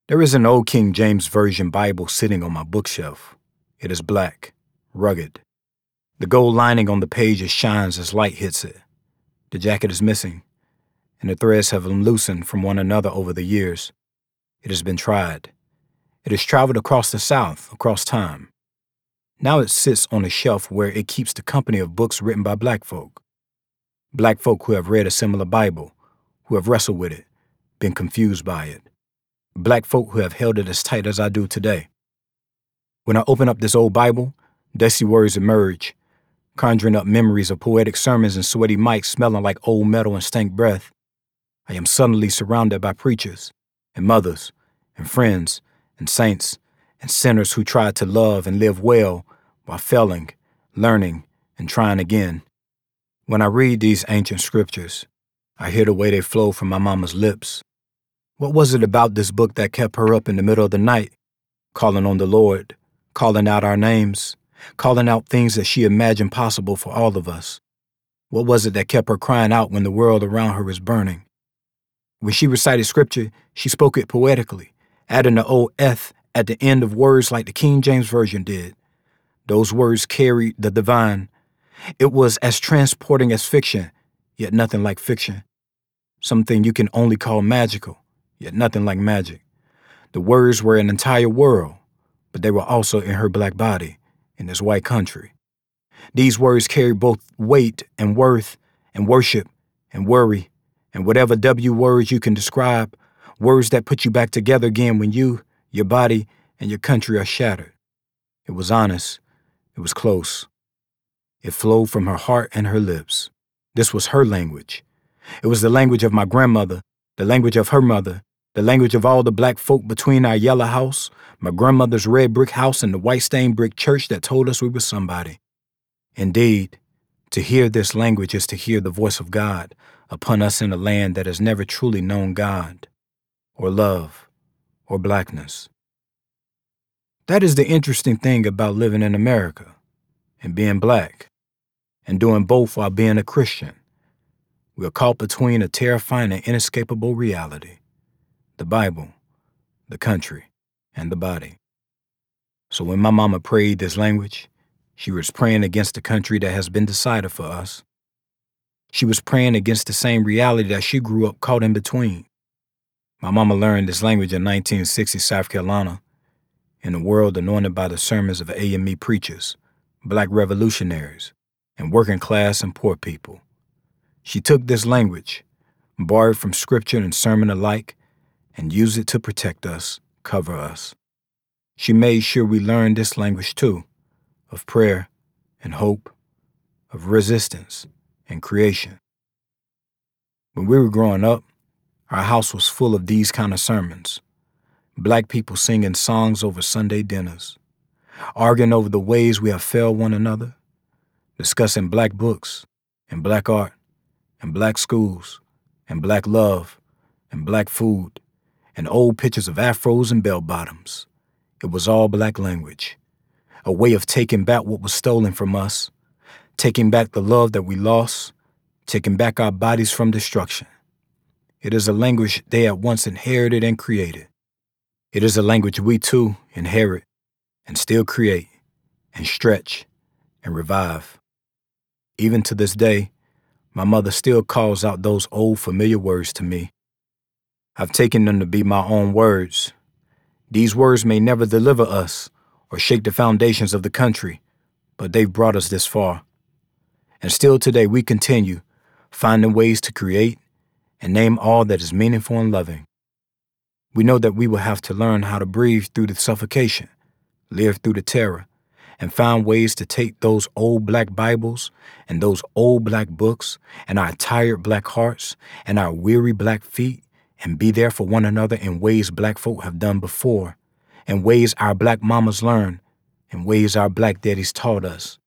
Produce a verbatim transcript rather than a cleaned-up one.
There is an old King James Version Bible sitting on my bookshelf. It is black, rugged. The gold lining on the pages shines as light hits it. The jacket is missing, and the threads have loosened from one another over the years. It has been tried. It has traveled across the South, across time. Now it sits on a shelf where it keeps the company of books written by black folk. Black folk who have read a similar Bible, who have wrestled with it, been confused by it. Black folk who have held it as tight as I do today. When I open up this old Bible, dusty words emerge, conjuring up memories of poetic sermons and sweaty mics smelling like old metal and stank breath. I am suddenly surrounded by preachers and mothers and friends and saints and sinners who tried to love and live well while failing, learning, and trying again. When I read these ancient scriptures, I hear the way they flow from my mama's lips. What was it about this book that kept her up in the middle of the night, calling on the Lord, calling out our names, calling out things that she imagined possible for all of us? What was it that kept her crying out when the world around her was burning? When she recited scripture, she spoke it poetically, adding the old eth at the end of words like the King James Version did. Those words carried the divine. It was as transporting as fiction, yet nothing like fiction. Something you can only call magical, yet nothing like magic. The words were an entire world, but they were also in her black body, in this white country. These words carry both weight and worth and worship and worry and whatever W words you can describe, words that put you back together again when you, your body, and your country are shattered. It was honest. It was close. It flowed from her heart and her lips. This was her language. It was the language of my grandmother, the language of her mother, the language of all the black folk between our yellow house, my grandmother's red brick house, and the white stained brick church that told us we were somebody. Indeed, to hear this language is to hear the voice of God upon us in a land that has never truly known God, or love, or blackness. That is the interesting thing about living in America, and being black, and doing both while being a Christian. We are caught between a terrifying and inescapable reality: the Bible, the country, and the body. So when my mama prayed this language, she was praying against the country that has been decided for us. She was praying against the same reality that she grew up caught in between. My mama learned this language in nineteen sixty South Carolina, in a world anointed by the sermons of A M E preachers, black revolutionaries, and working class and poor people. She took this language, borrowed from scripture and sermon alike, and used it to protect us, cover us. She made sure we learned this language too, of prayer and hope, of resistance and creation. When we were growing up, our house was full of these kind of sermons. Black people singing songs over Sunday dinners, arguing over the ways we have failed one another, discussing black books and black art and black schools and black love and black food and old pictures of afros and bell-bottoms. It was all black language, a way of taking back what was stolen from us, taking back the love that we lost, taking back our bodies from destruction. It is a language they at once inherited and created. It is a language we too inherit and still create and stretch and revive. Even to this day, my mother still calls out those old familiar words to me. I've taken them to be my own words. These words may never deliver us or shake the foundations of the country, but they've brought us this far. And still today we continue finding ways to create and name all that is meaningful and loving. We know that we will have to learn how to breathe through the suffocation, live through the terror, and find ways to take those old black Bibles and those old black books and our tired black hearts and our weary black feet and be there for one another in ways black folk have done before, in ways our black mamas learned, in ways our black daddies taught us.